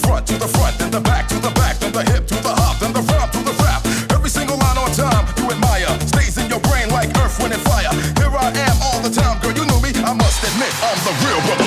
front to the front, then the back to the back, then the hip to the hop, then the rhyme to the rap. Every single line on time you admire stays in your brain like earth, wind, and fire. Here I am all the time, girl, you knew me. I must admit I'm the real brother.